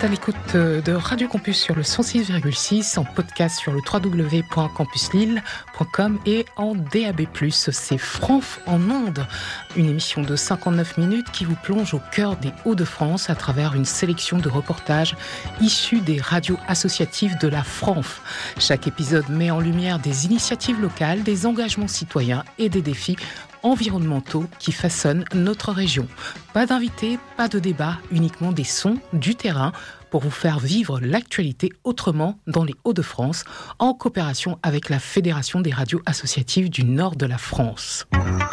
à l'écoute de Radio Campus sur le 106,6, en podcast sur le www.campuslille.com et en DAB+. C'est Franf en ondes, une émission de 59 minutes qui vous plonge au cœur des Hauts-de-France à travers une sélection de reportages issus des radios associatives de la Franf. Chaque épisode met en lumière des initiatives locales, des engagements citoyens et des défis environnementaux qui façonnent notre région. Pas d'invités, pas de débat, uniquement des sons du terrain pour vous faire vivre l'actualité autrement dans les Hauts-de-France, en coopération avec la Fédération des radios associatives du nord de la France.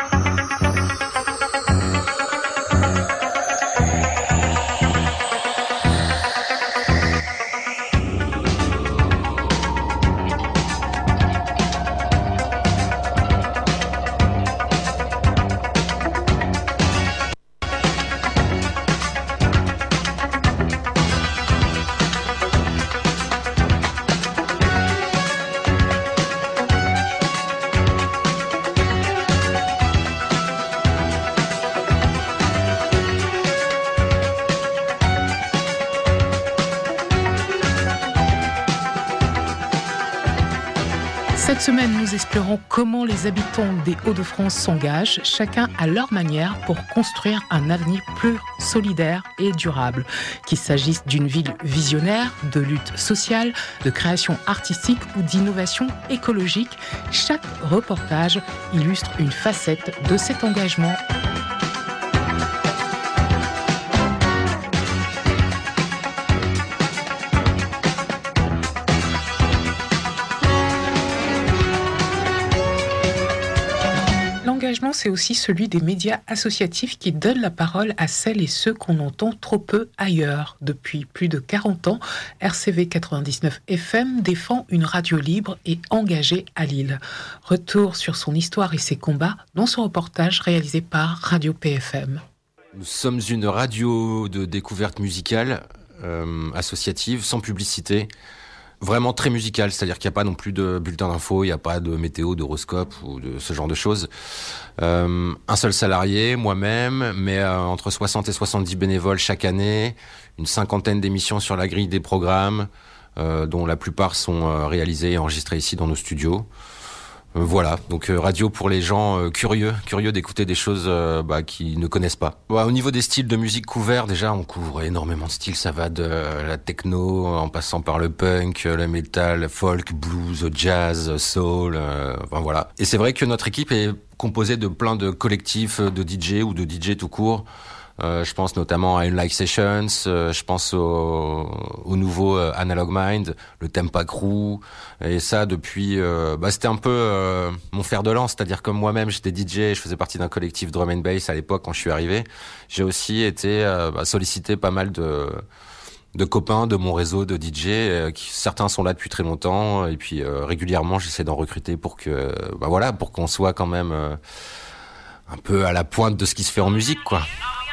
Cette semaine, nous explorons comment les habitants des Hauts-de-France s'engagent, chacun à leur manière, pour construire un avenir plus solidaire et durable. Qu'il s'agisse d'une ville visionnaire, de lutte sociale, de création artistique ou d'innovation écologique, chaque reportage illustre une facette de cet engagement. L'engagement, c'est aussi celui des médias associatifs qui donnent la parole à celles et ceux qu'on entend trop peu ailleurs. Depuis plus de 40 ans, RCV 99 FM défend une radio libre et engagée à Lille. Retour sur son histoire et ses combats dans son reportage réalisé par Radio PFM. Nous sommes une radio de découverte musicale, associative, sans publicité. Vraiment très musical, c'est-à-dire qu'il n'y a pas non plus de bulletin d'infos, il n'y a pas de météo, d'horoscope ou de ce genre de choses. Un seul salarié, moi-même, mais entre 60 et 70 bénévoles chaque année, une cinquantaine d'émissions sur la grille des programmes, dont la plupart sont réalisés et enregistrés ici dans nos studios. Voilà, donc radio pour les gens curieux d'écouter des choses qu'ils ne connaissent pas. Au niveau des styles de musique couverts, déjà on couvre énormément de styles, ça va de la techno en passant par le punk, le metal, le folk, blues, jazz, soul, voilà. Et c'est vrai que notre équipe est composée de plein de collectifs de DJ ou de DJ tout court. Je pense notamment à Unlike Sessions, je pense au nouveau Analog Mind, le Tempa Crew, et ça depuis, c'était un peu mon fer de lance, c'est-à-dire comme moi-même j'étais DJ, je faisais partie d'un collectif drum and bass à l'époque quand je suis arrivé, j'ai aussi été sollicité pas mal de copains de mon réseau de DJ, certains sont là depuis très longtemps, et puis régulièrement j'essaie d'en recruter pour que, pour qu'on soit quand même un peu à la pointe de ce qui se fait en musique, quoi.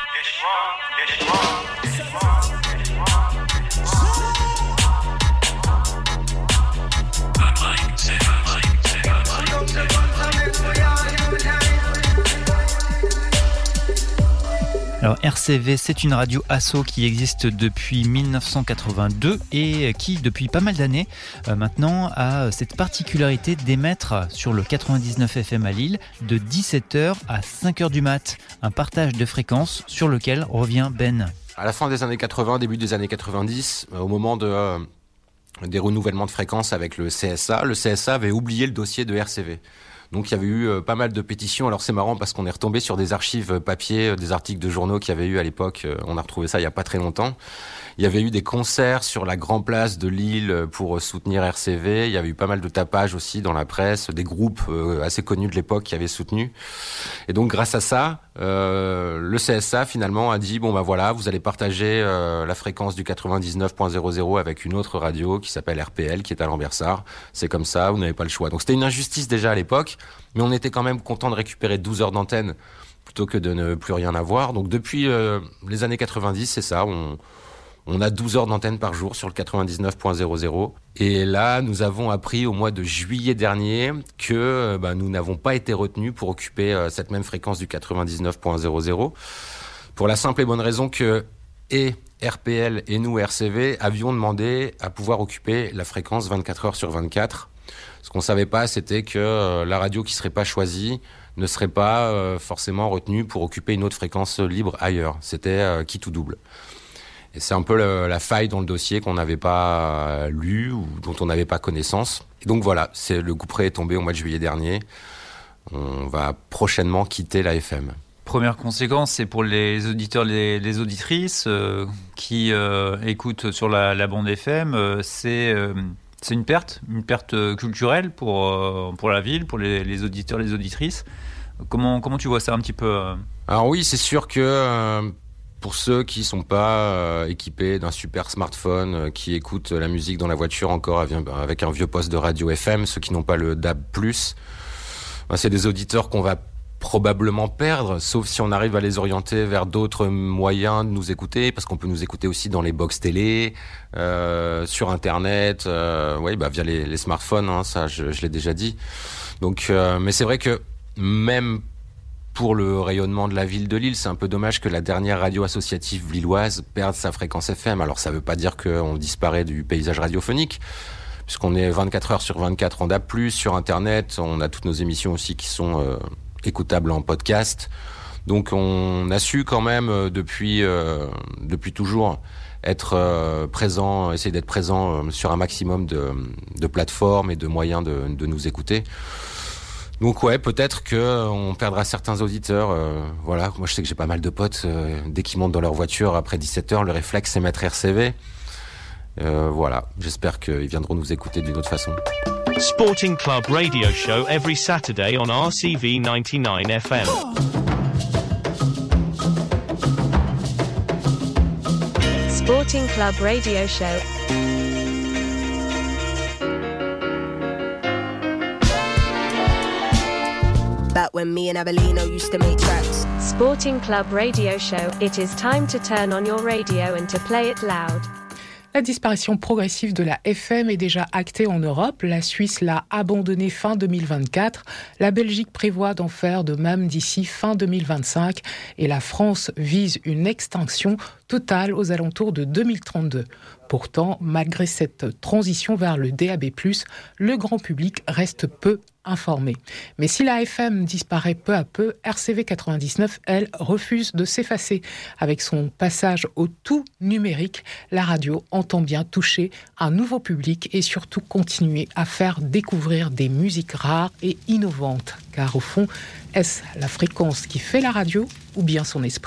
Alors RCV, c'est une radio asso qui existe depuis 1982 et qui, depuis pas mal d'années maintenant, a cette particularité d'émettre sur le 99 FM à Lille de 17h à 5h du mat. Un partage de fréquences sur lequel revient Ben. À la fin des années 80, début des années 90, au moment des renouvellements de fréquences avec le CSA avait oublié le dossier de RCV. Donc il y avait eu pas mal de pétitions. Alors c'est marrant parce qu'on est retombé sur des archives papier, des articles de journaux qu'il y avait eu à l'époque. On a retrouvé ça il y a pas très longtemps. Il y avait eu des concerts sur la Grand Place de Lille pour soutenir RCV. Il y avait eu pas mal de tapage aussi dans la presse, des groupes assez connus de l'époque qui avaient soutenu. Et donc grâce à ça, le CSA finalement a dit vous allez partager la fréquence du 99.00 avec une autre radio qui s'appelle RPL, qui est à Lambersart. C'est comme ça, vous n'avez pas le choix. Donc c'était une injustice déjà à l'époque, mais on était quand même content de récupérer 12 heures d'antenne plutôt que de ne plus rien avoir. Donc depuis les années 90, c'est ça, on a 12 heures d'antenne par jour sur le 99.00. Et là, nous avons appris au mois de juillet dernier que nous n'avons pas été retenus pour occuper cette même fréquence du 99.00. Pour la simple et bonne raison que RPL et nous, RCV, avions demandé à pouvoir occuper la fréquence 24 heures sur 24. Ce qu'on ne savait pas, c'était que la radio qui ne serait pas choisie ne serait pas forcément retenue pour occuper une autre fréquence libre ailleurs. C'était quitte ou double. Et c'est un peu la faille dans le dossier qu'on n'avait pas lu ou dont on n'avait pas connaissance. Et donc voilà, le couperet est tombé au mois de juillet dernier. On va prochainement quitter la FM. Première conséquence, c'est pour les auditeurs, les auditrices qui écoutent sur la bande FM, c'est une perte culturelle pour la ville, pour les auditeurs, les auditrices. Comment tu vois ça un petit peu Alors oui, c'est sûr que pour ceux qui sont pas équipés d'un super smartphone, qui écoutent la musique dans la voiture encore avec un vieux poste de radio FM, ceux qui n'ont pas le DAB+, c'est des auditeurs qu'on va probablement perdre, sauf si on arrive à les orienter vers d'autres moyens de nous écouter, parce qu'on peut nous écouter aussi dans les box télé, sur Internet, via les smartphones, hein, ça je l'ai déjà dit. Donc, mais c'est vrai que même pour le rayonnement de la ville de Lille, c'est un peu dommage que la dernière radio associative lilloise perde sa fréquence FM. Alors ça veut pas dire qu'on disparaît du paysage radiophonique, puisqu'on est 24 heures sur 24 en DAB+, sur Internet, on a toutes nos émissions aussi qui sont écoutables en podcast. Donc on a su quand même depuis toujours être présent, essayer d'être présent sur un maximum de plateformes et de moyens de nous écouter. Donc ouais, peut-être que on perdra certains auditeurs. Voilà, moi je sais que j'ai pas mal de potes. Dès qu'ils montent dans leur voiture après 17h, le réflexe c'est mettre RCV. Voilà, j'espère qu'ils viendront nous écouter d'une autre façon. Sporting Club Radio Show every Saturday on RCV 99 FM. Sporting Club Radio Show. Back when me and Abelino used to make tracks. Sporting Club Radio Show. It is time to turn on your radio and to play it loud. La disparition progressive de la FM est déjà actée en Europe. La Suisse l'a abandonnée fin 2024. La Belgique prévoit d'en faire de même d'ici fin 2025. Et la France vise une extinction totale aux alentours de 2032. Pourtant, malgré cette transition vers le DAB+, le grand public reste peu informé. Mais si la FM disparaît peu à peu, RCV 99, elle, refuse de s'effacer. Avec son passage au tout numérique, la radio entend bien toucher un nouveau public et surtout continuer à faire découvrir des musiques rares et innovantes. Car au fond, est-ce la fréquence qui fait la radio ou bien son esprit ?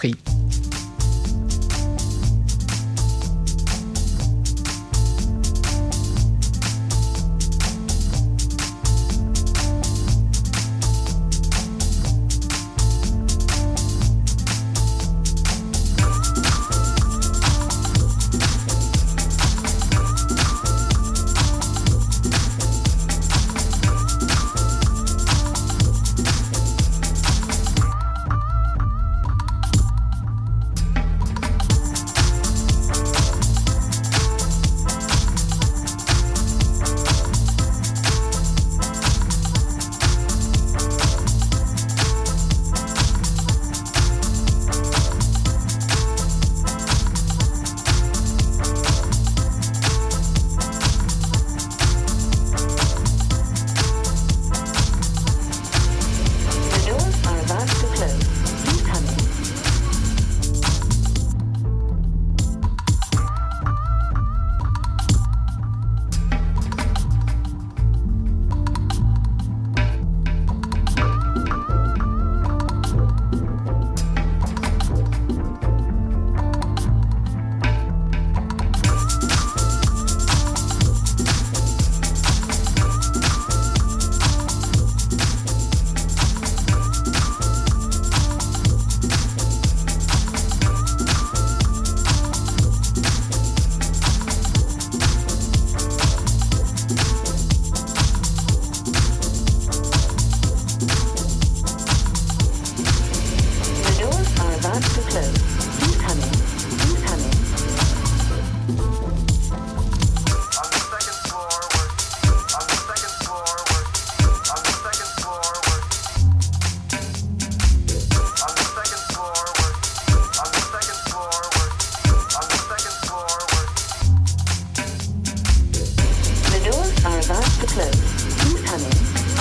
closed. Incoming.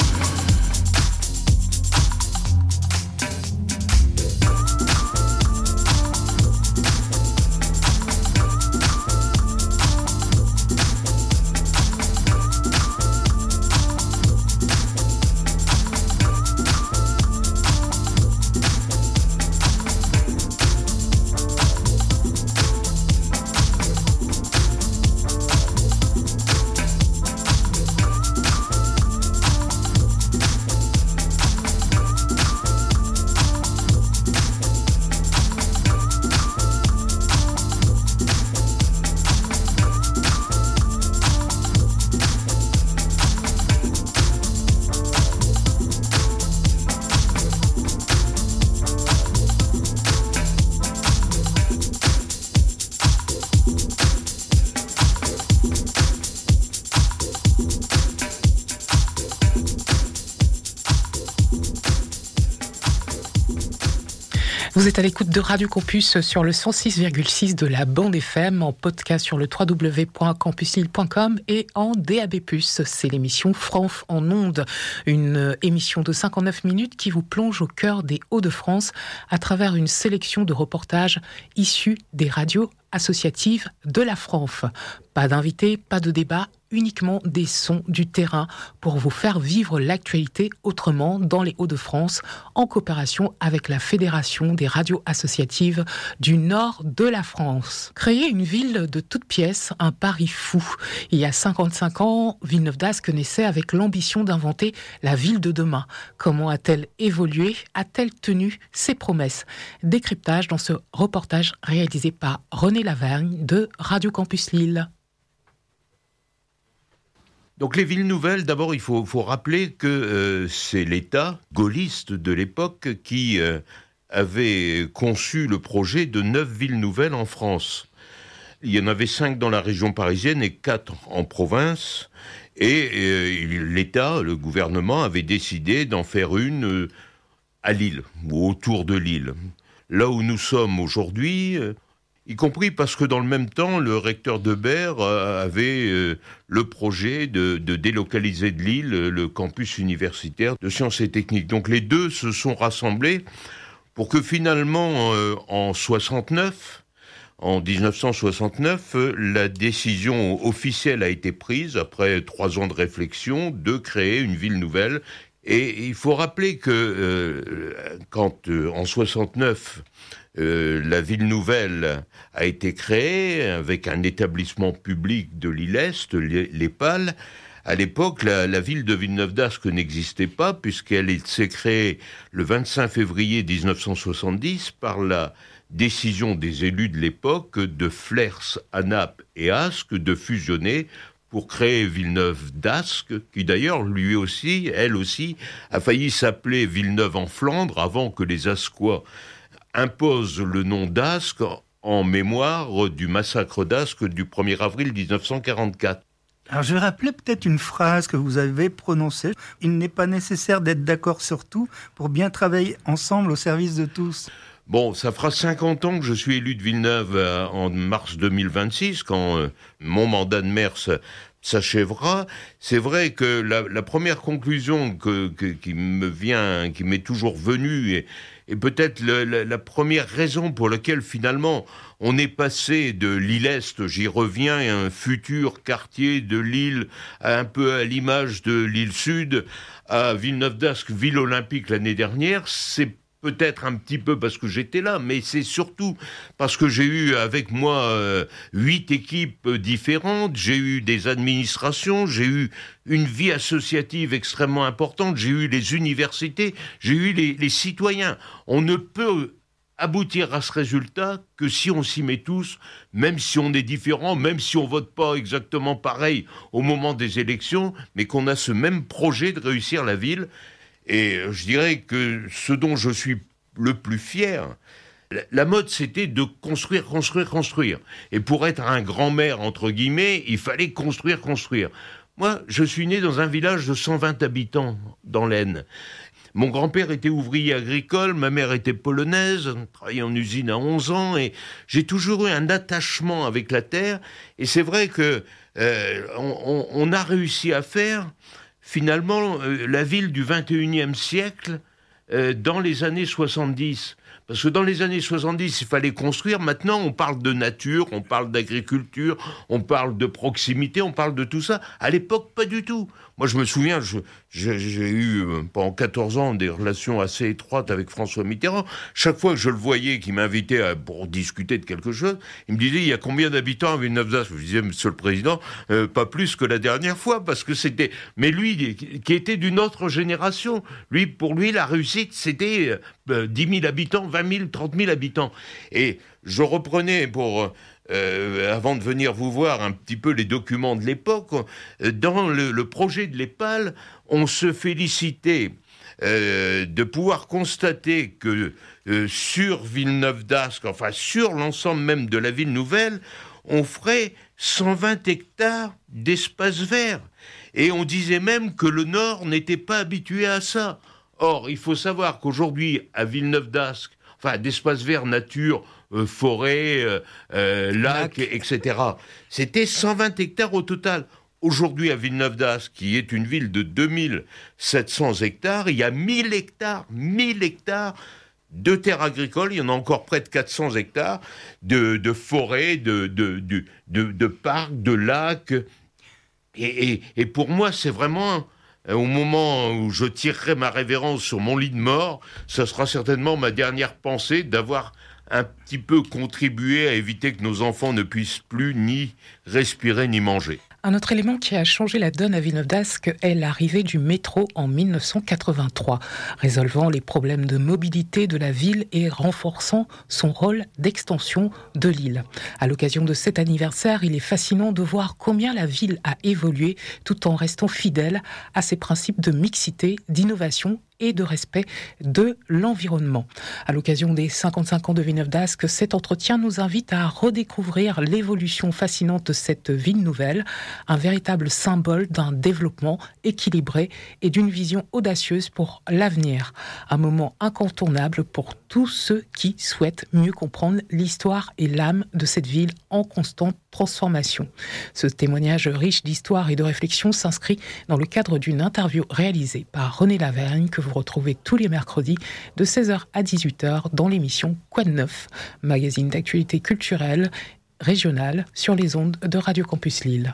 Vous êtes à l'écoute de Radio Campus sur le 106,6 de la bande FM, en podcast sur le www.campuslille.com et en DAB+. C'est l'émission Franf en ondes, une émission de 59 minutes qui vous plonge au cœur des Hauts-de-France à travers une sélection de reportages issus des radios associatives de la Franf. Pas d'invités, pas de débat, uniquement des sons du terrain pour vous faire vivre l'actualité autrement dans les Hauts-de-France en coopération avec la Fédération des radios associatives du nord de la France. Créer une ville de toutes pièces, un pari fou. Il y a 55 ans, Villeneuve d'Ascq naissait avec l'ambition d'inventer la ville de demain. Comment a-t-elle évolué ? A-t-elle tenu ses promesses ? Décryptage dans ce reportage réalisé par René Lavergne de Radio Campus Lille. Donc les villes nouvelles, d'abord il faut rappeler que c'est l'État gaulliste de l'époque qui avait conçu le projet de 9 villes nouvelles en France. Il y en avait 5 dans la région parisienne et 4 en province. Et l'État, le gouvernement, avait décidé d'en faire une à Lille, ou autour de Lille. Là où nous sommes aujourd'hui, y compris parce que dans le même temps, le recteur Debert avait le projet de délocaliser de Lille le campus universitaire de sciences et techniques. Donc les deux se sont rassemblés pour que finalement, en 1969, la décision officielle a été prise, après 3 ans de réflexion, de créer une ville nouvelle. Et il faut rappeler que quand, en 69, la ville nouvelle a été créée avec un établissement public de Lille-Est, l'EPAL. À l'époque, la ville de Villeneuve d'Ascq n'existait pas puisqu'elle s'est créée le 25 février 1970 par la décision des élus de l'époque de Flers, Anap et Ascq de fusionner pour créer Villeneuve d'Ascq, qui d'ailleurs, elle aussi, a failli s'appeler Villeneuve en Flandre avant que les Asquois imposent le nom d'Ascq en mémoire du massacre d'Ascq du 1er avril 1944. Alors je vais rappeler peut-être une phrase que vous avez prononcée. Il n'est pas nécessaire d'être d'accord sur tout pour bien travailler ensemble au service de tous. Bon, ça fera 50 ans que je suis élu de Villeneuve en mars 2026, quand mon mandat de maire s'achèvera. C'est vrai que la première conclusion qui m'est toujours venue, et peut-être la première raison pour laquelle finalement on est passé de Lille-Est, j'y reviens, à un futur quartier de Lille, un peu à l'image de Lille-Sud, à Villeneuve d'Ascq, ville olympique l'année dernière, c'est peut-être un petit peu parce que j'étais là, mais c'est surtout parce que j'ai eu avec moi 8 équipes différentes, j'ai eu des administrations, j'ai eu une vie associative extrêmement importante, j'ai eu les universités, j'ai eu les citoyens. On ne peut aboutir à ce résultat que si on s'y met tous, même si on est différent, même si on vote pas exactement pareil au moment des élections, mais qu'on a ce même projet de réussir la ville. Et je dirais que ce dont je suis le plus fier, la mode c'était de construire. Et pour être un grand maire, entre guillemets, il fallait construire. Moi, je suis né dans un village de 120 habitants dans l'Aisne. Mon grand-père était ouvrier agricole, ma mère était polonaise, travaillait en usine à 11 ans, et j'ai toujours eu un attachement avec la terre. Et c'est vrai que on a réussi à faire finalement la ville du 21e siècle dans les années 70. Parce que dans les années 70, il fallait construire. Maintenant, on parle de nature, on parle d'agriculture, on parle de proximité, on parle de tout ça. À l'époque, pas du tout. Moi, je me souviens, j'ai eu pendant 14 ans des relations assez étroites avec François Mitterrand. Chaque fois que je le voyais, qu'il m'invitait pour discuter de quelque chose, il me disait, il y a combien d'habitants à Villeneuve-d'Ascq ? Je lui disais, Monsieur le Président, pas plus que la dernière fois, parce que c'était... Mais lui, qui était d'une autre génération, pour lui, la réussite, c'était 10 000 habitants, 20 000, 30 000 habitants. Et je reprenais avant de venir vous voir un petit peu les documents de l'époque, dans le projet de l'EPAL, on se félicitait de pouvoir constater que sur Villeneuve-d'Ascq, enfin sur l'ensemble même de la ville nouvelle, on ferait 120 hectares d'espace vert. Et on disait même que le Nord n'était pas habitué à ça. Or, il faut savoir qu'aujourd'hui, à Villeneuve-d'Ascq, enfin, d'espace vert, nature, forêt, lac, etc., c'était 120 hectares au total. Aujourd'hui, à Villeneuve-d'Ascq, qui est une ville de 2700 hectares, il y a 1000 hectares de terres agricoles, il y en a encore près de 400 hectares de forêts, de parcs, de lacs. Et pour moi, c'est vraiment... Au moment où je tirerai ma révérence sur mon lit de mort, ça sera certainement ma dernière pensée d'avoir un petit peu contribué à éviter que nos enfants ne puissent plus ni respirer ni manger. Un autre élément qui a changé la donne à Villeneuve-d'Ascq est l'arrivée du métro en 1983, résolvant les problèmes de mobilité de la ville et renforçant son rôle d'extension de l'île. À l'occasion de cet anniversaire, il est fascinant de voir combien la ville a évolué tout en restant fidèle à ses principes de mixité, d'innovation et de respect de l'environnement. À l'occasion des 55 ans de Villeneuve-d'Ascq, cet entretien nous invite à redécouvrir l'évolution fascinante de cette ville nouvelle, un véritable symbole d'un développement équilibré et d'une vision audacieuse pour l'avenir. Un moment incontournable pour tous ceux qui souhaitent mieux comprendre l'histoire et l'âme de cette ville en constante transformation. Ce témoignage riche d'histoire et de réflexion s'inscrit dans le cadre d'une interview réalisée par René Lavergne que vous retrouvez tous les mercredis de 16h à 18h dans l'émission Quoi de neuf, magazine d'actualité culturelle régionale sur les ondes de Radio Campus Lille.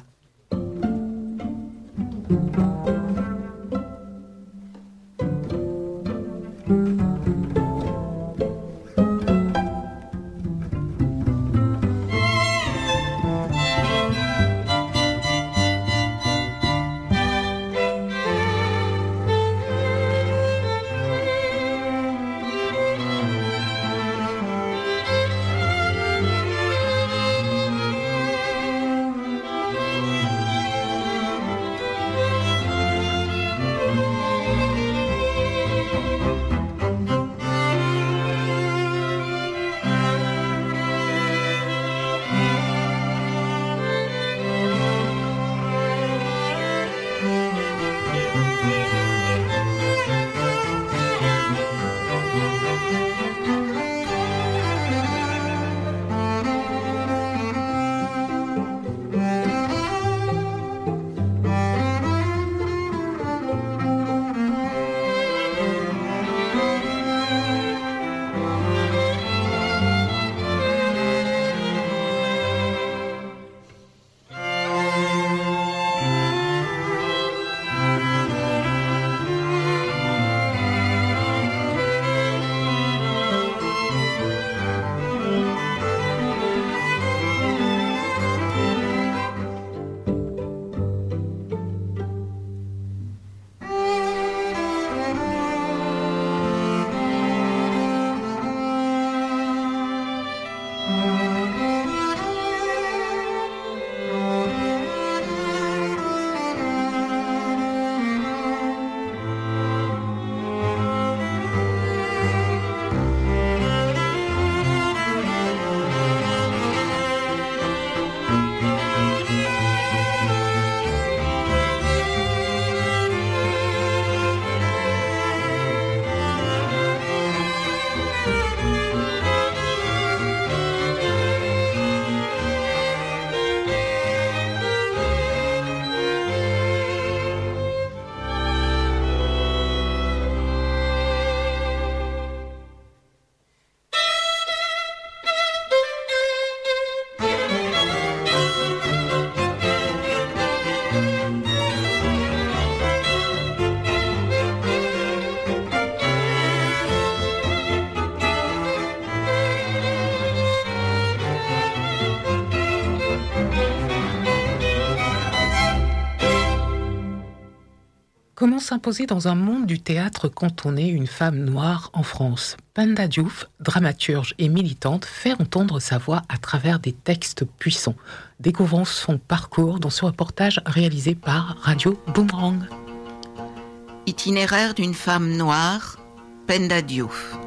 Comment s'imposer dans un monde du théâtre quand on est une femme noire en France ? Penda Diouf, dramaturge et militante, fait entendre sa voix à travers des textes puissants. Découvrons son parcours dans ce reportage réalisé par Radio Boomerang. Itinéraire d'une femme noire, Penda Diouf.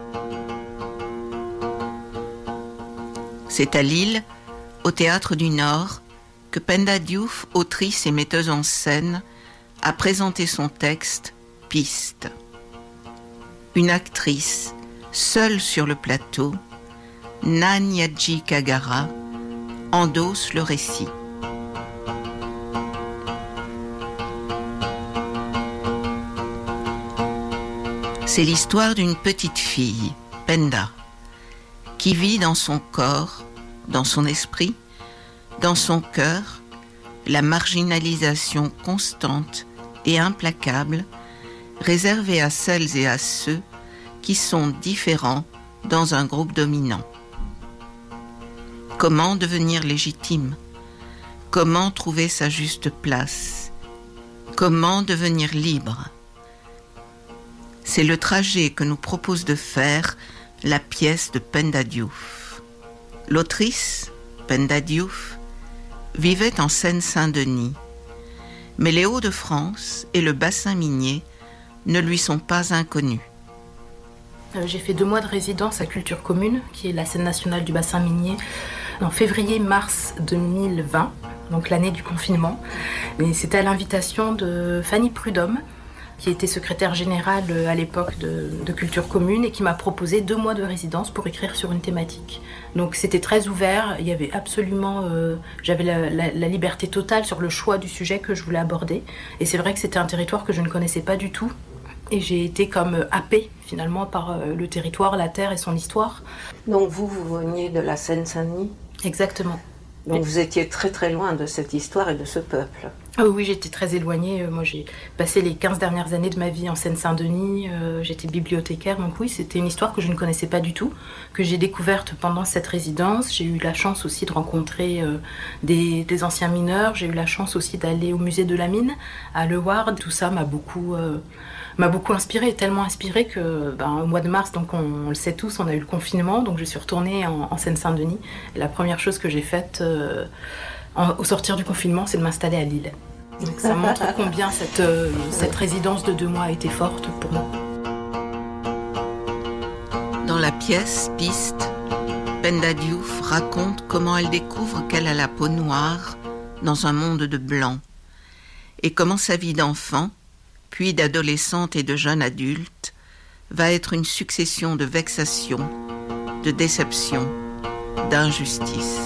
C'est à Lille, au Théâtre du Nord, que Penda Diouf, autrice et metteuse en scène, a présenté son texte « Piste ». Une actrice, seule sur le plateau, Nanyadji Kagara, endosse le récit. C'est l'histoire d'une petite fille, Penda, qui vit dans son corps, dans son esprit, dans son cœur, la marginalisation constante et implacable réservée à celles et à ceux qui sont différents dans un groupe dominant. Comment devenir légitime ? Comment trouver sa juste place ? Comment devenir libre ? C'est le trajet que nous propose de faire la pièce de Penda Diouf. L'autrice, Penda Diouf, vivait en Seine-Saint-Denis, mais les Hauts-de-France et le bassin minier ne lui sont pas inconnus. J'ai fait 2 mois de résidence à Culture Commune, qui est la scène nationale du bassin minier, en février-mars 2020, donc l'année du confinement. Et c'était à l'invitation de Fanny Prudhomme, qui était secrétaire générale à l'époque de Culture Commune et qui m'a proposé 2 mois de résidence pour écrire sur une thématique. Donc c'était très ouvert, il y avait absolument, j'avais la liberté totale sur le choix du sujet que je voulais aborder. Et c'est vrai que c'était un territoire que je ne connaissais pas du tout. Et j'ai été comme happée finalement par le territoire, la terre et son histoire. Donc vous veniez de la Seine-Saint-Denis ? Exactement. Donc vous étiez très très loin de cette histoire et de ce peuple. Ah oui, j'étais très éloignée. Moi, j'ai passé les 15 dernières années de ma vie en Seine-Saint-Denis. J'étais bibliothécaire, donc oui, c'était une histoire que je ne connaissais pas du tout, que j'ai découverte pendant cette résidence. J'ai eu la chance aussi de rencontrer des anciens mineurs. J'ai eu la chance aussi d'aller au musée de la mine, à Le Ward. Tout ça m'a beaucoup inspirée, tellement inspirée que au mois de mars, donc on le sait tous, on a eu le confinement, donc je suis retournée en Seine-Saint-Denis. Et la première chose que j'ai faite au sortir du confinement, c'est de m'installer à Lille. Donc ça montre combien cette résidence de 2 mois a été forte pour moi. Dans la pièce Piste, Penda Diouf raconte comment elle découvre qu'elle a la peau noire dans un monde de blanc et comment sa vie d'enfant, puis d'adolescente et de jeune adulte, va être une succession de vexations, de déceptions, d'injustices.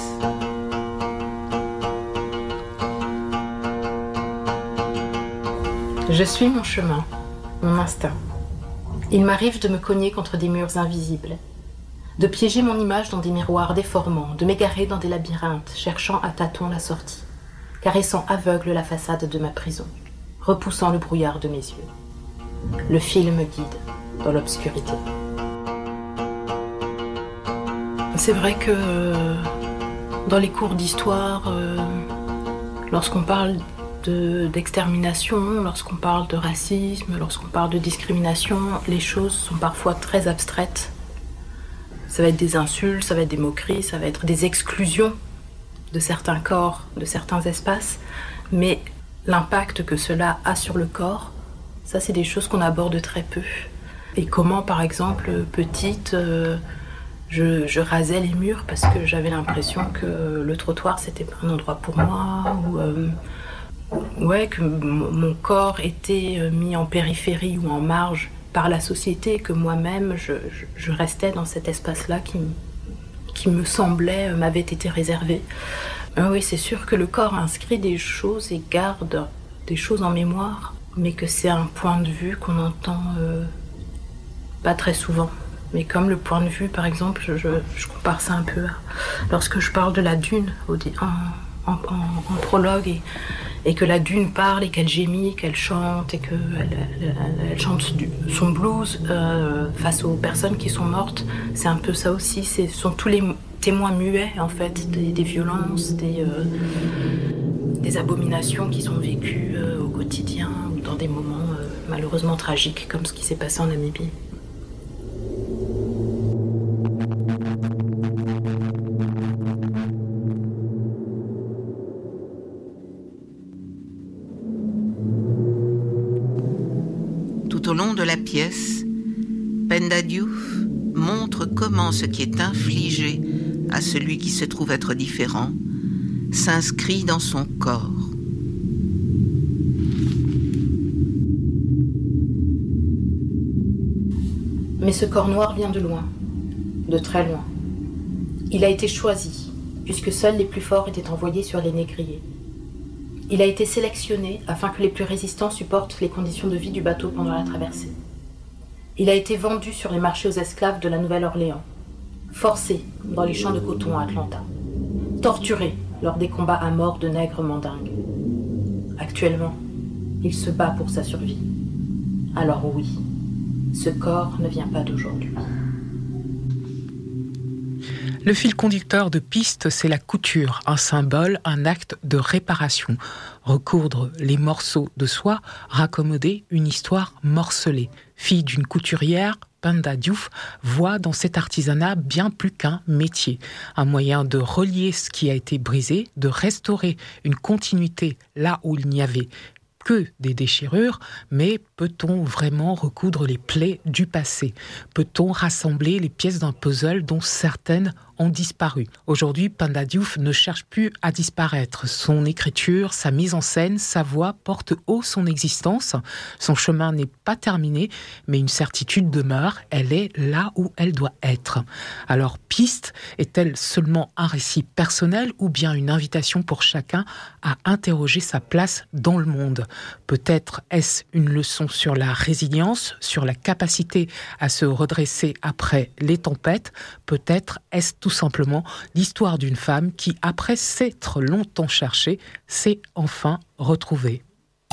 Je suis mon chemin, mon instinct. Il m'arrive de me cogner contre des murs invisibles, de piéger mon image dans des miroirs déformants, de m'égarer dans des labyrinthes, cherchant à tâtons la sortie, caressant aveugle la façade de ma prison, repoussant le brouillard de mes yeux. Le fil me guide dans l'obscurité. C'est vrai que dans les cours d'histoire, lorsqu'on parle d'extermination, lorsqu'on parle de racisme, lorsqu'on parle de discrimination, les choses sont parfois très abstraites. Ça va être des insultes, ça va être des moqueries, ça va être des exclusions de certains corps, de certains espaces, mais l'impact que cela a sur le corps, ça c'est des choses qu'on aborde très peu. Et comment par exemple, petite, je rasais les murs parce que j'avais l'impression que le trottoir c'était pas un endroit pour moi, que mon corps était mis en périphérie ou en marge par la société, et que moi-même je restais dans cet espace-là qui me semblait m'avait été réservé. Oui, c'est sûr que le corps inscrit des choses et garde des choses en mémoire, mais que c'est un point de vue qu'on entend pas très souvent. Mais comme le point de vue, par exemple, je compare ça un peu à lorsque je parle de la dune en prologue et que la dune parle et qu'elle gémit, qu'elle chante et qu'elle chante son blues face aux personnes qui sont mortes. C'est un peu ça aussi, ce sont tous les témoins muets en fait des violences, des abominations qui sont vécues au quotidien ou dans des moments malheureusement tragiques comme ce qui s'est passé en Namibie. Tout au long de la pièce, Penda Diouf montre comment ce qui est infligé à celui qui se trouve être différent s'inscrit dans son corps. Mais ce corps noir vient de loin, de très loin. Il a été choisi, puisque seuls les plus forts étaient envoyés sur les négriers. Il a été sélectionné afin que les plus résistants supportent les conditions de vie du bateau pendant la traversée. Il a été vendu sur les marchés aux esclaves de la Nouvelle-Orléans, forcé dans les champs de coton à Atlanta, torturé lors des combats à mort de nègres mandingues. Actuellement, il se bat pour sa survie. Alors oui, ce corps ne vient pas d'aujourd'hui. Le fil conducteur de Piste, c'est la couture, un symbole, un acte de réparation. Recoudre les morceaux de soie, raccommoder une histoire morcelée. Fille d'une couturière, Penda Diouf voit dans cet artisanat bien plus qu'un métier, un moyen de relier ce qui a été brisé, de restaurer une continuité là où il n'y avait que des déchirures, mais peut-on vraiment recoudre les plaies du passé ? Peut-on rassembler les pièces d'un puzzle dont certaines ont disparu ? Aujourd'hui, Penda Diouf ne cherche plus à disparaître. Son écriture, sa mise en scène, sa voix portent haut son existence. Son chemin n'est pas terminé, mais une certitude demeure, elle est là où elle doit être. Alors, Piste est-elle seulement un récit personnel ou bien une invitation pour chacun à interroger sa place dans le monde ? Peut-être est-ce une leçon sur la résilience, sur la capacité à se redresser après les tempêtes. Peut-être est-ce tout simplement l'histoire d'une femme qui, après s'être longtemps cherchée, s'est enfin retrouvée.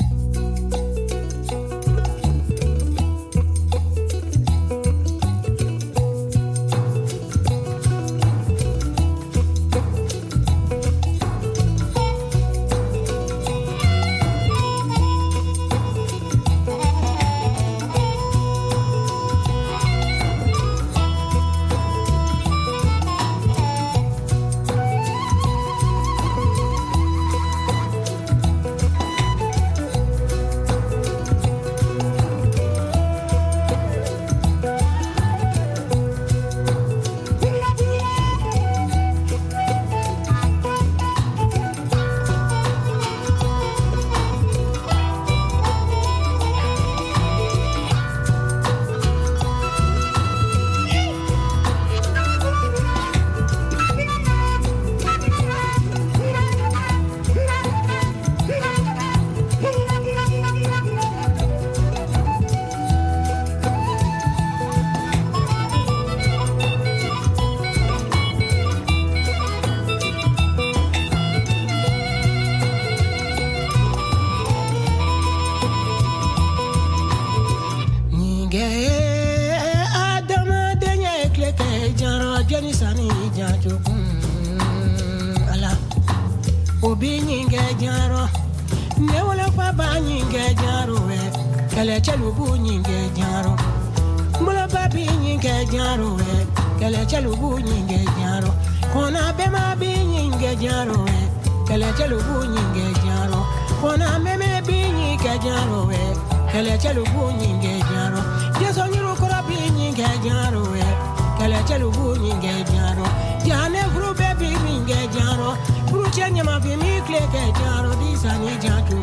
Obi nyinge jaro, ne wala kwa ba nyinge jaro we, kele chalubu nyinge jaro. Mula babi nyinge jaro we, kele chalubu nyinge jaro. Kona bema bi nyinge jaro we, kele chalubu nyinge jaro. Kona meme bi nyinge jaro we, kele chalubu nyinge jaro. Jeso nyiru kora bi nyinge jaro we, kele chalubu nyinge jaro. Jane furu bebi nyinge jaro. Chenye mafimi kleke jaro disani jatu.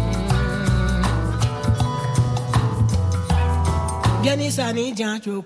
Geni sani jatu.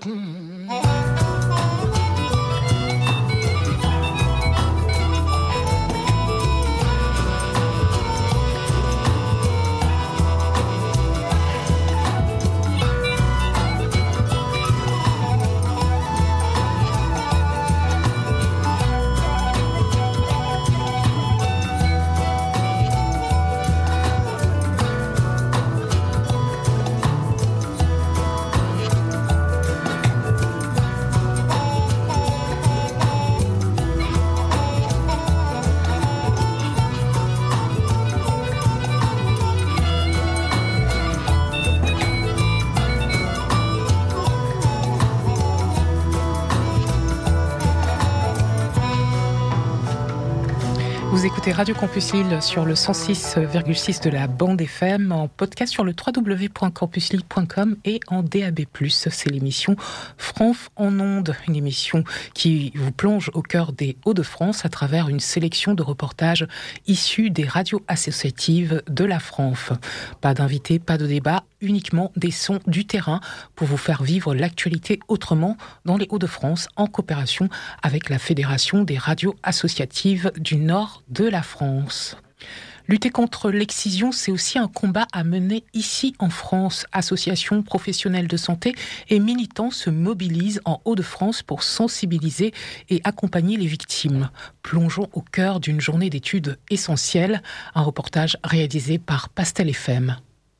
écoutez Radio Campus Lille sur le 106,6 de la bande FM, en podcast sur le www.campuslille.com et en DAB+. C'est l'émission Franf en ondes, une émission qui vous plonge au cœur des Hauts-de-France à travers une sélection de reportages issus des radios associatives de la Franf. Pas d'invités, pas de débat, uniquement des sons du terrain pour vous faire vivre l'actualité autrement dans les Hauts-de-France en coopération avec la Fédération des radios associatives du nord de la France. Lutter contre l'excision, c'est aussi un combat à mener ici en France. Associations professionnelles de santé et militants se mobilisent en Hauts-de-France pour sensibiliser et accompagner les victimes. Plongeons au cœur d'une journée d'études essentielle, un reportage réalisé par Pastel FM.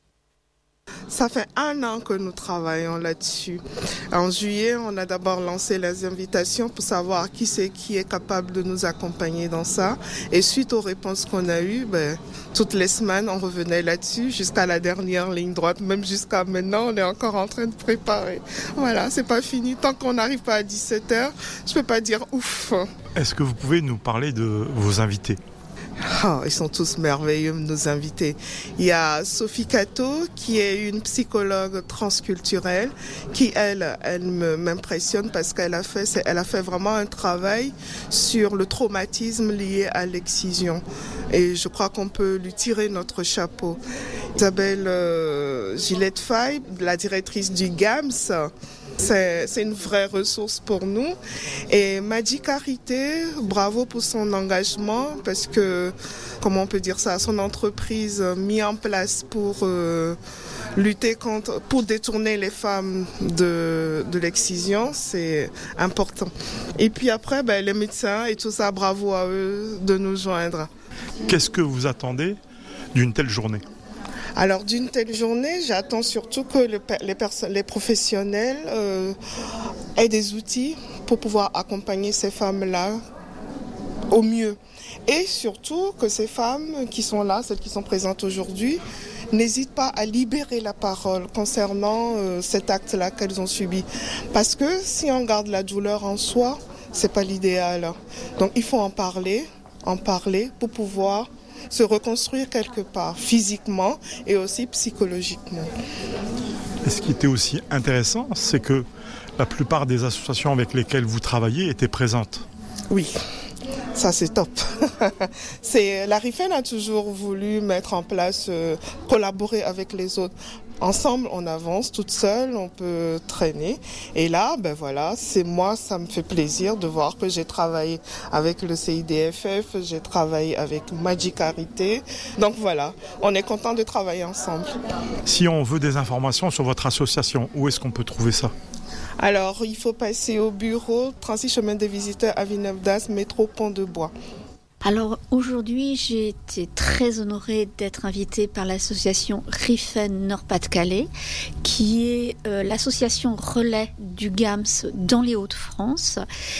Ça fait 1 an que nous travaillons là-dessus. En juillet, on a d'abord lancé les invitations pour savoir qui c'est qui est capable de nous accompagner dans ça. Et suite aux réponses qu'on a eues, toutes les semaines, on revenait là-dessus jusqu'à la dernière ligne droite. Même jusqu'à maintenant, on est encore en train de préparer. Voilà, c'est pas fini. Tant qu'on n'arrive pas à 17h, je peux pas dire ouf. Est-ce que vous pouvez nous parler de vos invités ? Ils sont tous merveilleux, nos invités. Il y a Sophie Cato, qui est une psychologue transculturelle, qui, elle m'impressionne parce qu'elle a fait vraiment un travail sur le traumatisme lié à l'excision. Et je crois qu'on peut lui tirer notre chapeau. Isabelle Gillette-Faye, la directrice du GAMS, c'est une vraie ressource pour nous. Et Madi Carité, bravo pour son engagement parce que, comment on peut dire ça, son entreprise mise en place pour lutter pour détourner les femmes de l'excision, c'est important. Et puis après, les médecins et tout ça, bravo à eux de nous joindre. Qu'est-ce que vous attendez d'une telle journée ? Alors d'une telle journée, j'attends surtout que les professionnels aient des outils pour pouvoir accompagner ces femmes-là au mieux. Et surtout que ces femmes qui sont là, celles qui sont présentes aujourd'hui, n'hésitent pas à libérer la parole concernant cet acte-là qu'elles ont subi. Parce que si on garde la douleur en soi, c'est pas l'idéal. Donc il faut en parler pour pouvoir se reconstruire quelque part, physiquement et aussi psychologiquement. Et ce qui était aussi intéressant, c'est que la plupart des associations avec lesquelles vous travaillez étaient présentes. Oui, ça c'est top. La RIFEN a toujours voulu mettre en place, collaborer avec les autres. Ensemble, on avance, toute seule, on peut traîner. Et là, ça me fait plaisir de voir que j'ai travaillé avec le CIDFF, j'ai travaillé avec Madi Carité. Donc voilà, on est content de travailler ensemble. Si on veut des informations sur votre association, où est-ce qu'on peut trouver ça ? Alors, il faut passer au bureau 36 chemin des visiteurs à Villeneuve-d'Ascq, métro Pont-de-Bois. Alors aujourd'hui, j'ai été très honorée d'être invitée par l'association RIFEN Nord-Pas-de-Calais, qui est l'association relais du GAMS dans les Hauts-de-France.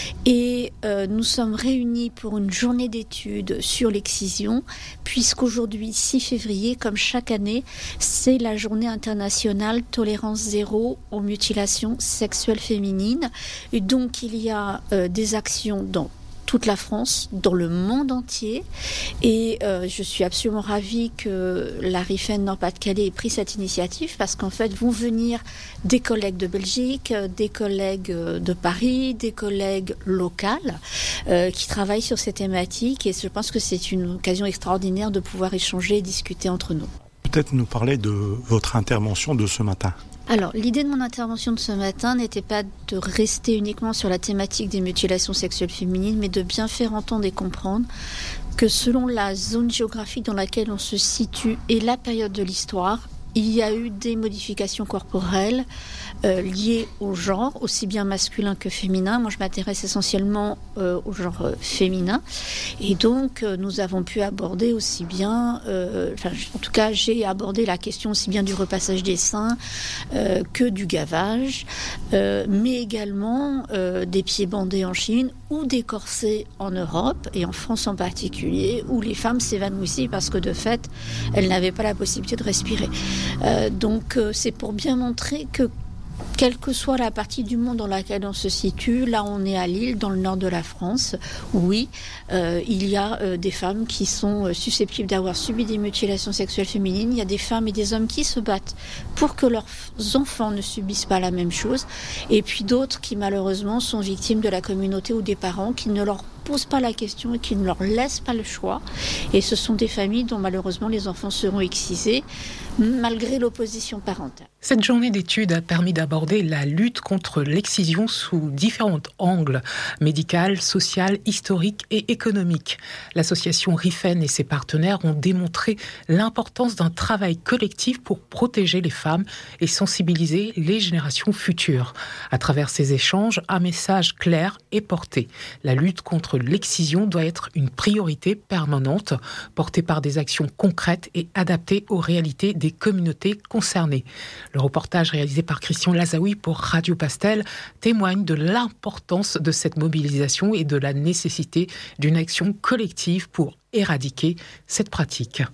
Et nous sommes réunis pour une journée d'études sur l'excision, puisqu'aujourd'hui, 6 février, comme chaque année, c'est la journée internationale tolérance zéro aux mutilations sexuelles féminines. Et donc il y a des actions dans toute la France, dans le monde entier. Et je suis absolument ravie que la RIFEN Nord-Pas-de-Calais ait pris cette initiative parce qu'en fait vont venir des collègues de Belgique, des collègues de Paris, des collègues locales qui travaillent sur ces thématiques et je pense que c'est une occasion extraordinaire de pouvoir échanger et discuter entre nous. Peut-être nous parler de votre intervention de ce matin. Alors, l'idée de mon intervention de ce matin n'était pas de rester uniquement sur la thématique des mutilations sexuelles féminines, mais de bien faire entendre et comprendre que selon la zone géographique dans laquelle on se situe et la période de l'histoire, il y a eu des modifications corporelles liées au genre, aussi bien masculin que féminin. Moi, je m'intéresse essentiellement au genre féminin. Et donc, nous avons pu aborder aussi bien... en tout cas, j'ai abordé la question aussi bien du repassage des seins que du gavage, mais également des pieds bandés en Chine ou des corsets en Europe, et en France en particulier, où les femmes s'évanouissaient parce que, de fait, elles n'avaient pas la possibilité de respirer. Donc, c'est pour bien montrer que Quelle que soit la partie du monde dans laquelle on se situe, là on est à Lille, dans le nord de la France, oui, il y a des femmes qui sont susceptibles d'avoir subi des mutilations sexuelles féminines. Il y a des femmes et des hommes qui se battent pour que leurs enfants ne subissent pas la même chose. Et puis d'autres qui malheureusement sont victimes de la communauté ou des parents qui ne leur posent pas la question et qui ne leur laissent pas le choix. Et ce sont des familles dont malheureusement les enfants seront excisés malgré l'opposition parentale. Cette journée d'études a permis d'aborder la lutte contre l'excision sous différents angles, médical, social, historique et économique. L'association RIFEN et ses partenaires ont démontré l'importance d'un travail collectif pour protéger les femmes et sensibiliser les générations futures. À travers ces échanges, un message clair est porté. La lutte contre l'excision doit être une priorité permanente, portée par des actions concrètes et adaptées aux réalités des communautés concernées. Le reportage réalisé par Christian Lazaoui pour Radio Pastel témoigne de l'importance de cette mobilisation et de la nécessité d'une action collective pour éradiquer cette pratique.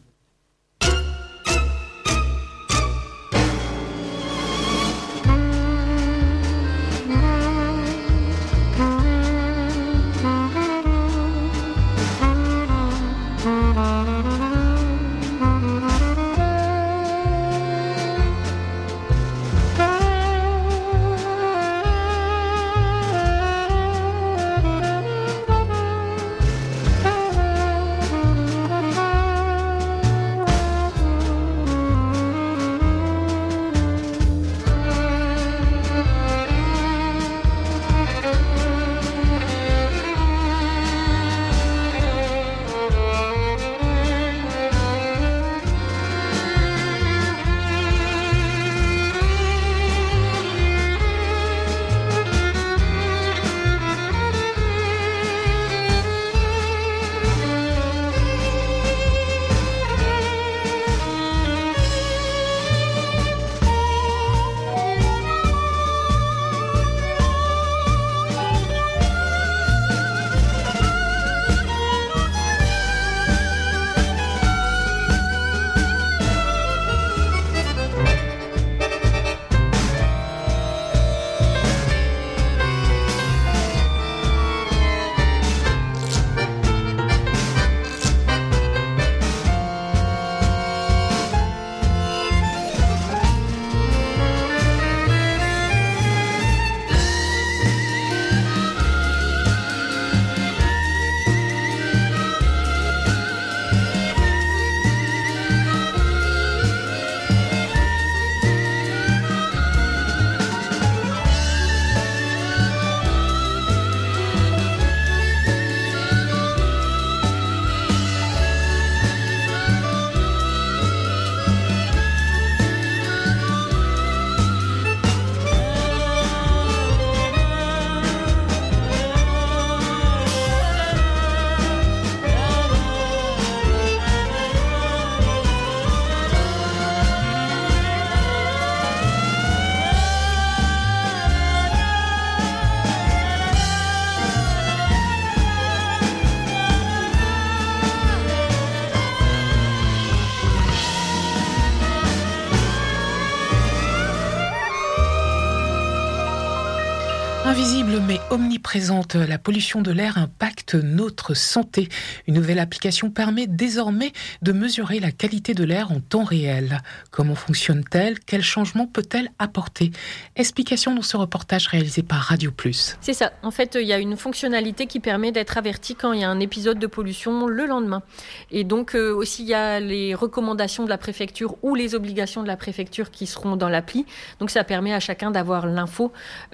Invisible mais omniprésente, la pollution de l'air impacte notre santé. Une nouvelle application permet désormais de mesurer la qualité de l'air en temps réel. Comment fonctionne-t-elle ? Quels changements peut-elle apporter ? Explication dans ce reportage réalisé par Radio Plus. C'est ça. En fait, il y a une fonctionnalité qui permet d'être averti quand il y a un épisode de pollution le lendemain. Et donc aussi, il y a les recommandations de la préfecture ou les obligations de la préfecture qui seront dans l'appli. Donc ça permet à chacun d'avoir l'info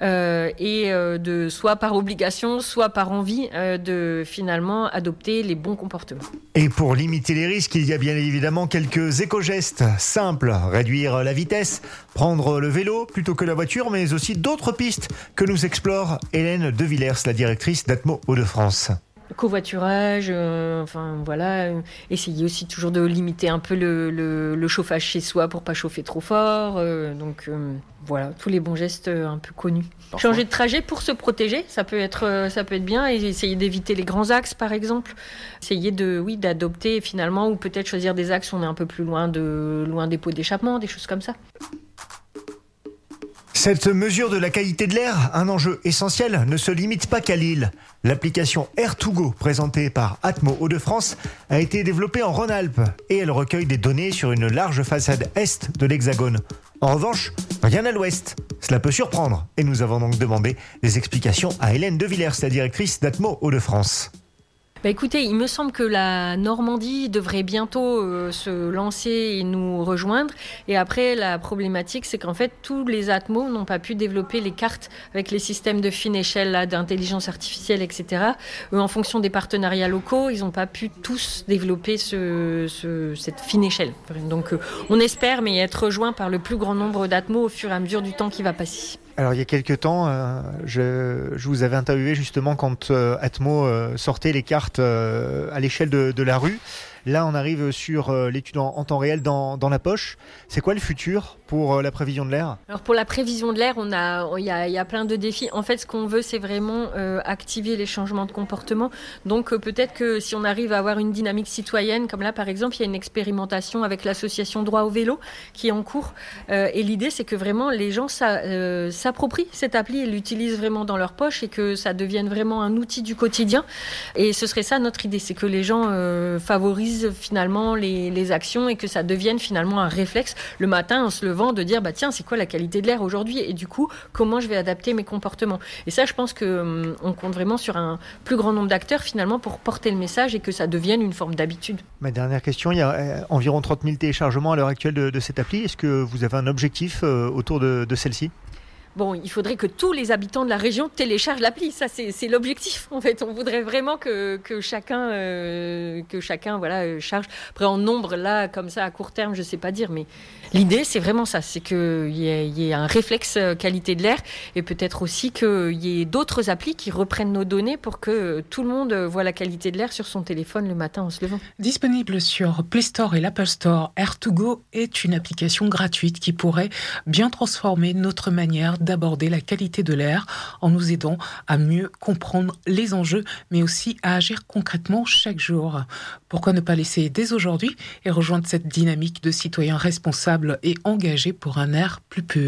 et de soit par obligation, soit par envie de finalement adopter les bons comportements. Et pour limiter les risques, il y a bien évidemment quelques éco-gestes simples. Réduire la vitesse, prendre le vélo plutôt que la voiture, mais aussi d'autres pistes que nous explore Hélène De Villers, la directrice d'Atmo Hauts-de-France. Covoiturage, essayer aussi toujours de limiter un peu le chauffage chez soi pour pas chauffer trop fort. Voilà, tous les bons gestes un peu connus. Parfois. Changer de trajet pour se protéger, ça peut être bien. Et essayer d'éviter les grands axes, par exemple. Essayer d'adopter finalement, ou peut-être choisir des axes où on est un peu plus loin des pots d'échappement, des choses comme ça. Cette mesure de la qualité de l'air, un enjeu essentiel, ne se limite pas qu'à Lille. L'application Air2Go, présentée par Atmo Hauts-de-France, a été développée en Rhône-Alpes et elle recueille des données sur une large façade est de l'Hexagone. En revanche, rien à l'ouest. Cela peut surprendre et nous avons donc demandé des explications à Hélène De Villers, la directrice d'Atmo Hauts-de-France. Écoutez, il me semble que la Normandie devrait bientôt se lancer et nous rejoindre. Et après, la problématique, c'est qu'en fait, tous les Atmo n'ont pas pu développer les cartes avec les systèmes de fine échelle, là, d'intelligence artificielle, etc. En fonction des partenariats locaux, ils n'ont pas pu tous développer cette fine échelle. Donc, on espère, mais être rejoint par le plus grand nombre d'Atmo au fur et à mesure du temps qui va passer. Alors il y a quelques temps, je vous avais interviewé justement quand Atmo sortait les cartes à l'échelle de la rue. Là, on arrive sur l'étude en temps réel dans la poche. C'est quoi le futur pour la prévision de l'air ? Alors pour la prévision de l'air, il y a plein de défis. En fait, ce qu'on veut, c'est vraiment activer les changements de comportement. Donc peut-être que si on arrive à avoir une dynamique citoyenne, comme là par exemple, il y a une expérimentation avec l'association Droit au vélo qui est en cours. Et l'idée, c'est que vraiment les gens s'approprient cette appli et l'utilisent vraiment dans leur poche et que ça devienne vraiment un outil du quotidien. Et ce serait ça notre idée, c'est que les gens favorisent finalement les actions et que ça devienne finalement un réflexe le matin en se levant de dire tiens, c'est quoi la qualité de l'air aujourd'hui et du coup comment je vais adapter mes comportements. Et ça, je pense que on compte vraiment sur un plus grand nombre d'acteurs finalement pour porter le message et que ça devienne une forme d'habitude. Ma dernière question, il y a environ 30 000 téléchargements à l'heure actuelle de cette appli. Est-ce que vous avez un objectif autour de celle-ci ? Bon, il faudrait que tous les habitants de la région téléchargent l'appli. Ça, c'est l'objectif. En fait, on voudrait vraiment que chacun charge. Après, en nombre, là, comme ça, à court terme, je sais pas dire. Mais l'idée, c'est vraiment ça. C'est qu'il y ait un réflexe qualité de l'air et peut-être aussi qu'il y ait d'autres applis qui reprennent nos données pour que tout le monde voit la qualité de l'air sur son téléphone le matin en se levant. Disponible sur Play Store et l'Apple Store, Air2Go est une application gratuite qui pourrait bien transformer notre manière d'aborder la qualité de l'air en nous aidant à mieux comprendre les enjeux, mais aussi à agir concrètement chaque jour. Pourquoi ne pas l'essayer dès aujourd'hui et rejoindre cette dynamique de citoyens responsables et engagés pour un air plus pur ?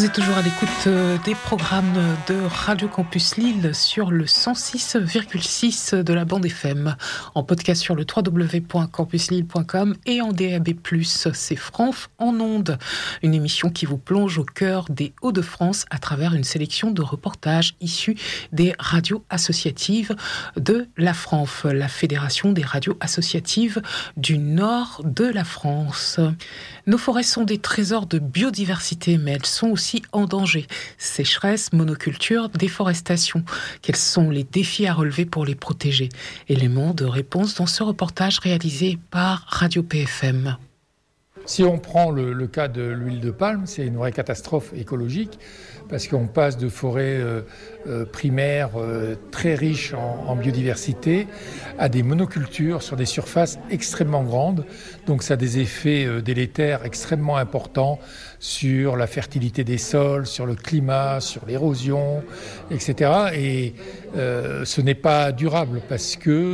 Vous êtes toujours à l'écoute des programmes de Radio Campus Lille sur le 106,6 de la bande FM, en podcast sur le www.campuslille.com et en DAB+. C'est Franf en ondes, une émission qui vous plonge au cœur des Hauts-de-France à travers une sélection de reportages issus des radios associatives de la FRANF, la Fédération des radios associatives du nord de la France. Nos forêts sont des trésors de biodiversité, mais elles sont aussi en danger. Sécheresse, monoculture, déforestation. Quels sont les défis à relever pour les protéger? Éléments de réponse dans ce reportage réalisé par Radio PFM. Si on prend le cas de l'huile de palme, c'est une vraie catastrophe écologique parce qu'on passe de forêts primaires très riches en biodiversité à des monocultures sur des surfaces extrêmement grandes. Donc ça a des effets délétères extrêmement importants sur la fertilité des sols, sur le climat, sur l'érosion, etc. Et ce n'est pas durable parce que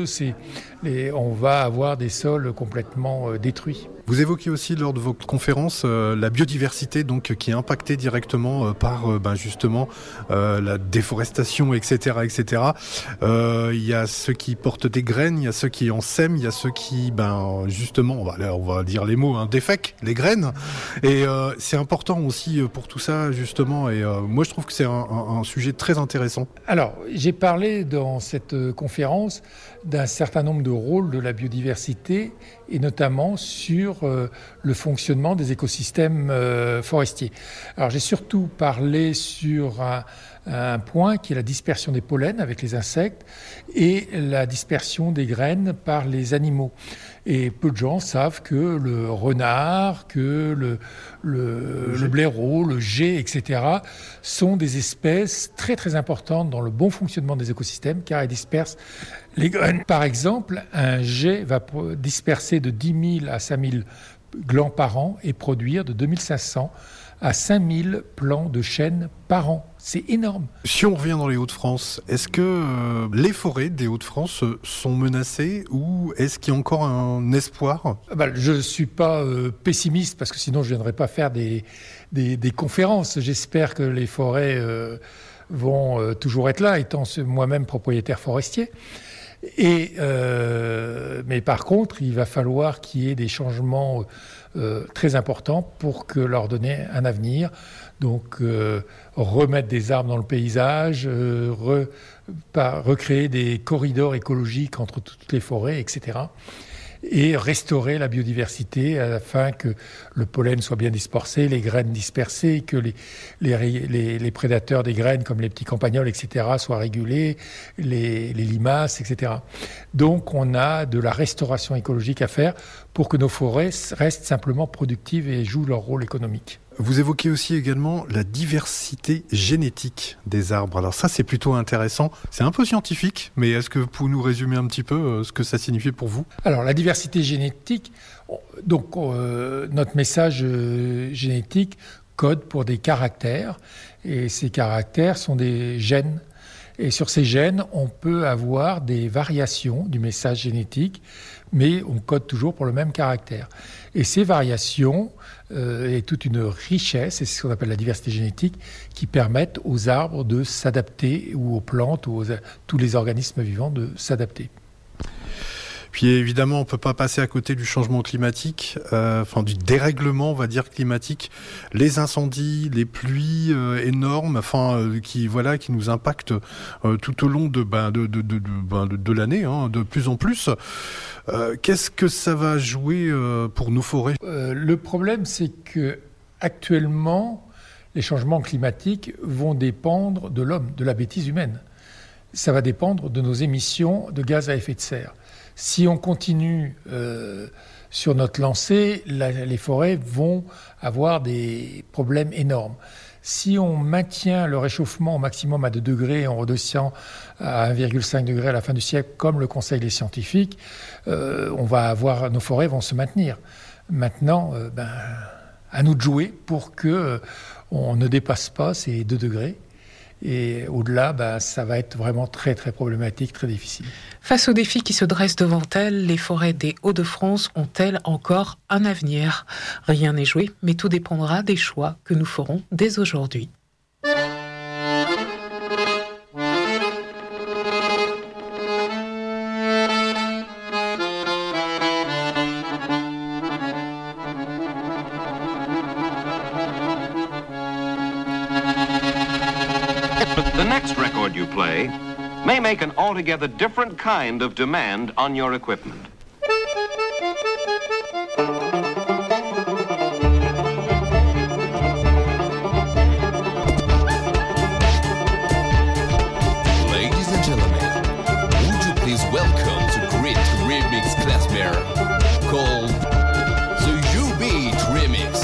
on va avoir des sols complètement détruits. Vous évoquez aussi lors de votre conférence la biodiversité donc, qui est impactée directement par justement la déforestation, etc. etc. Il y a ceux qui portent des graines, il y a ceux qui en sèment, il y a ceux qui, justement, on va dire les mots, défèquent les graines. Et c'est important aussi pour tout ça, justement. Et moi, je trouve que c'est un sujet très intéressant. Alors, j'ai parlé dans cette conférence d'un certain nombre de rôles de la biodiversité et notamment sur le fonctionnement des écosystèmes forestiers. Alors j'ai surtout parlé sur un point qui est la dispersion des pollens avec les insectes et la dispersion des graines par les animaux. Et peu de gens savent que le renard, que le blaireau, le geai, etc. sont des espèces très très importantes dans le bon fonctionnement des écosystèmes car elles dispersent les graines. Par exemple, un geai va disperser de 10 000 à 5 000 glands par an et produire de 2500 à 5000 plants de chêne par an. C'est énorme. Si on revient dans les Hauts-de-France, est-ce que les forêts des Hauts-de-France sont menacées ou est-ce qu'il y a encore un espoir ? Je ne suis pas pessimiste parce que sinon je ne viendrais pas faire des conférences. J'espère que les forêts vont toujours être là, étant moi-même propriétaire forestier. Mais par contre, il va falloir qu'il y ait des changements très importants pour leur donner un avenir. Donc, remettre des arbres dans le paysage, recréer des corridors écologiques entre toutes les forêts, etc. Et restaurer la biodiversité afin que le pollen soit bien dispersé, les graines dispersées, que les prédateurs des graines comme les petits campagnols, etc. soient régulés, les limaces, etc. Donc on a de la restauration écologique à faire pour que nos forêts restent simplement productives et jouent leur rôle économique. Vous évoquez aussi également la diversité génétique des arbres. Alors ça, c'est plutôt intéressant. C'est un peu scientifique, mais est-ce que vous pouvez nous résumer un petit peu ce que ça signifie pour vous ? Alors, la diversité génétique, donc notre message génétique code pour des caractères, et ces caractères sont des gènes. Et sur ces gènes, on peut avoir des variations du message génétique, mais on code toujours pour le même caractère. Et ces variations est toute une richesse, et c'est ce qu'on appelle la diversité génétique, qui permettent aux arbres de s'adapter, ou aux plantes, ou tous les organismes vivants de s'adapter. Puis évidemment, on ne peut pas passer à côté du changement climatique, du dérèglement, on va dire, climatique. Les incendies, les pluies énormes, qui nous impactent tout au long de l'année, de plus en plus. Qu'est-ce que ça va jouer pour nos forêts ? Le problème, c'est que actuellement, les changements climatiques vont dépendre de l'homme, de la bêtise humaine. Ça va dépendre de nos émissions de gaz à effet de serre. Si on continue sur notre lancée, les forêts vont avoir des problèmes énormes. Si on maintient le réchauffement au maximum à 2 degrés en redescendant à 1,5 degré à la fin du siècle, comme le conseillent les scientifiques, nos forêts vont se maintenir. Maintenant, à nous de jouer pour qu'on ne dépasse pas ces 2 degrés Et au-delà, ça va être vraiment très très problématique, très difficile. Face aux défis qui se dressent devant elles, les forêts des Hauts-de-France ont-elles encore un avenir ? Rien n'est joué, mais tout dépendra des choix que nous ferons dès aujourd'hui. The next record you play may make an altogether different kind of demand on your equipment. Ladies and gentlemen, would you please welcome the great remix class bearer called the U-Beat Remix.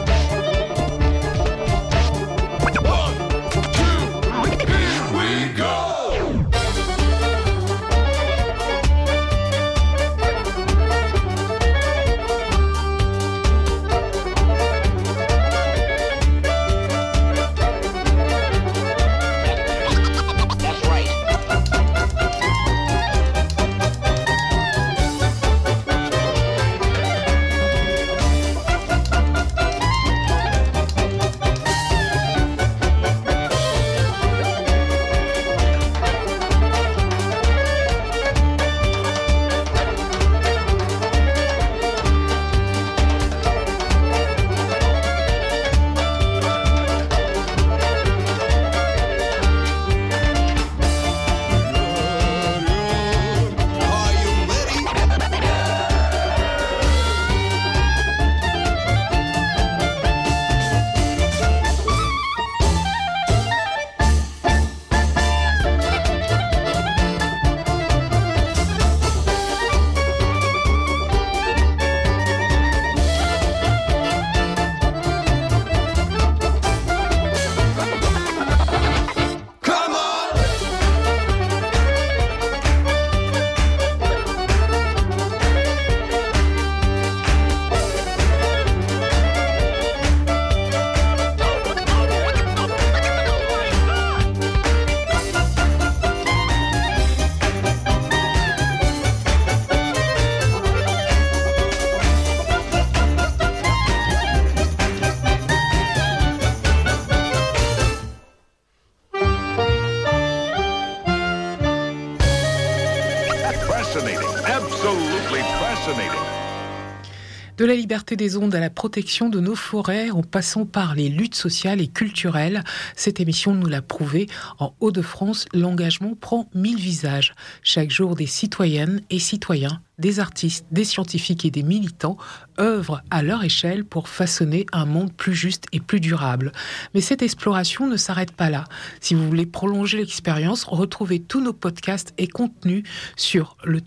De la liberté des ondes à la protection de nos forêts, en passant par les luttes sociales et culturelles, cette émission nous l'a prouvé. En Hauts-de-France, l'engagement prend 1000 visages. Chaque jour, des citoyennes et citoyens, des artistes, des scientifiques et des militants œuvrent à leur échelle pour façonner un monde plus juste et plus durable. Mais cette exploration ne s'arrête pas là. Si vous voulez prolonger l'expérience, retrouvez tous nos podcasts et contenus sur le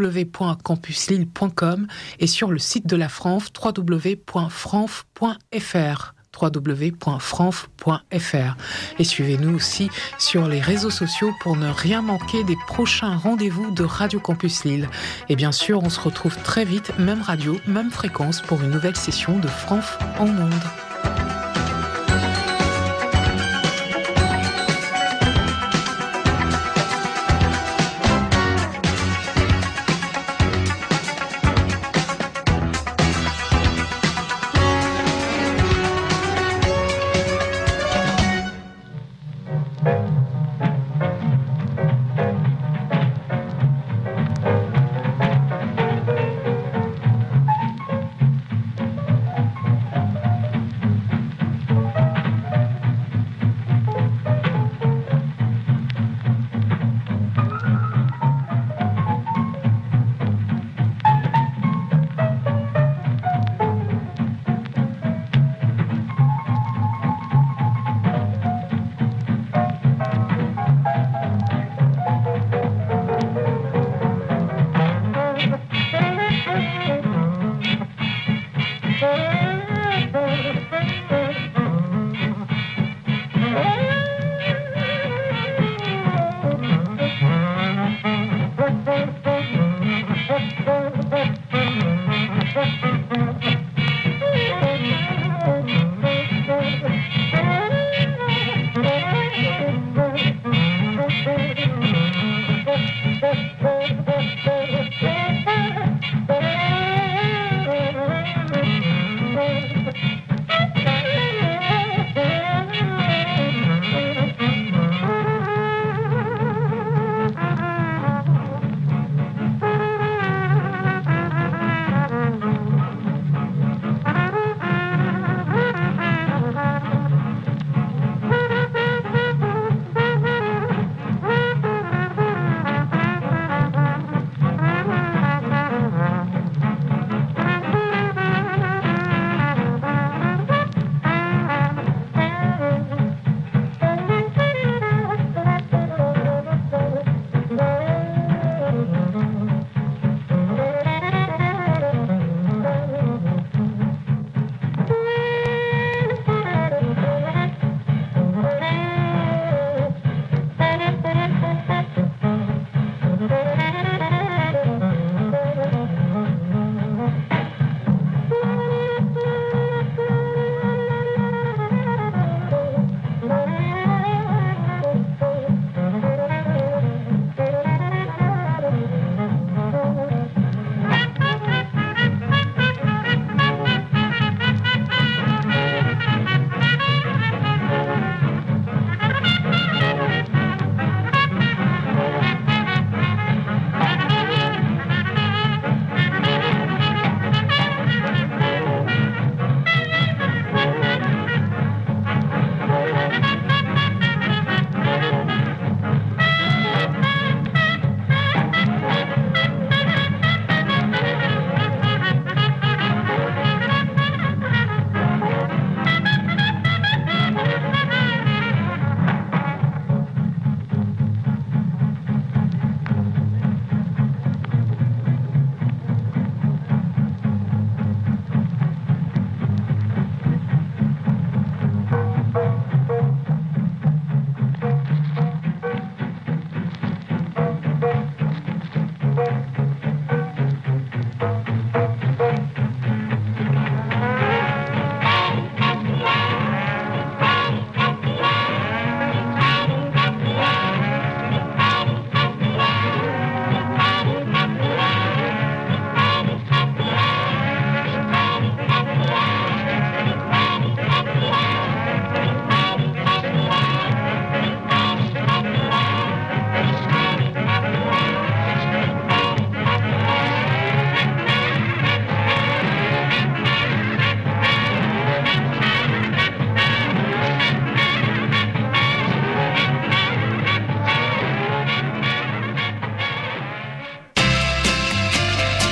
www.campuslille.com et sur le site de la FRANF, www.franf.fr. www.franf.fr. Et suivez-nous aussi sur les réseaux sociaux pour ne rien manquer des prochains rendez-vous de Radio Campus Lille. Et bien sûr, on se retrouve très vite, même radio, même fréquence, pour une nouvelle session de Franf en ondes.